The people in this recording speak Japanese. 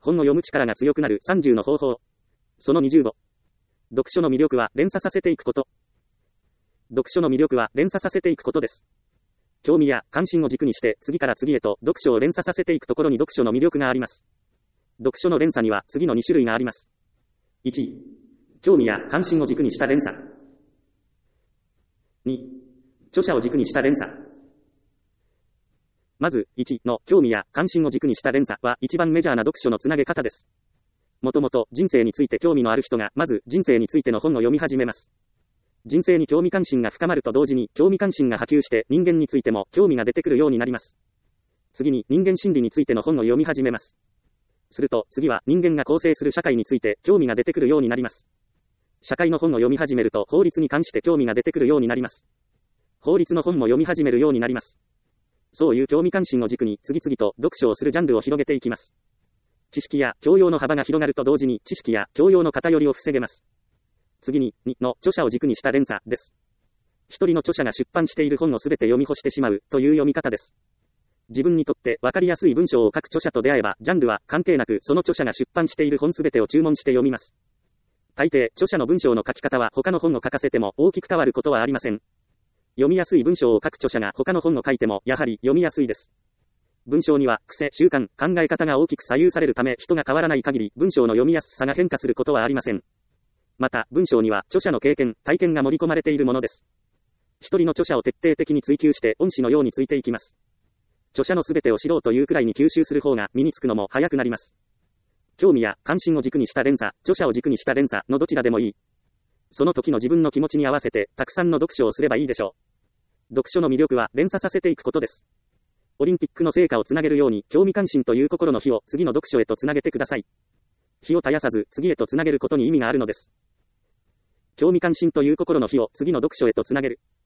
本を読む力が強くなる30の方法。その25。読書の魅力は連鎖させていくこと。読書の魅力は連鎖させていくことです。興味や関心を軸にして次から次へと読書を連鎖させていくところに読書の魅力があります。読書の連鎖には次の2種類があります。1、興味や関心を軸にした連鎖。2、著者を軸にした連鎖。まず、1の興味や関心を軸にした連鎖は一番メジャーな読書のつなげ方です。もともと人生について興味のある人がまず人生についての本を読み始めます。人生に興味関心が深まると同時に興味関心が波及して人間についても興味が出てくるようになります。次に人間心理についての本を読み始めます。すると次は人間が構成する社会について興味が出てくるようになります。社会の本を読み始めると法律に関して興味が出てくるようになります。法律の本も読み始めるようになります。そういう興味関心を軸に次々と読書をするジャンルを広げていきます。知識や教養の幅が広がると同時に知識や教養の偏りを防げます。次に2の著者を軸にした連鎖です。一人の著者が出版している本をすべて読み干してしまうという読み方です。自分にとってわかりやすい文章を書く著者と出会えばジャンルは関係なくその著者が出版している本すべてを注文して読みます。大抵著者の文章の書き方は他の本を書かせても大きく変わることはありません。読みやすい文章を書く著者が他の本を書いてもやはり読みやすいです。文章には癖、習慣、考え方が大きく左右されるため人が変わらない限り文章の読みやすさが変化することはありません。また文章には著者の経験、体験が盛り込まれているものです。一人の著者を徹底的に追求して恩師のようについていきます。著者のすべてを知ろうというくらいに吸収する方が身につくのも早くなります。興味や関心を軸にした連鎖、著者を軸にした連鎖のどちらでもいい。その時の自分の気持ちに合わせてたくさんの読書をすればいいでしょう。読書の魅力は連鎖させていくことです。オリンピックの成果をつなげるように興味関心という心の火を次の読書へとつなげてください。火を絶やさず次へとつなげることに意味があるのです。興味関心という心の火を次の読書へとつなげる。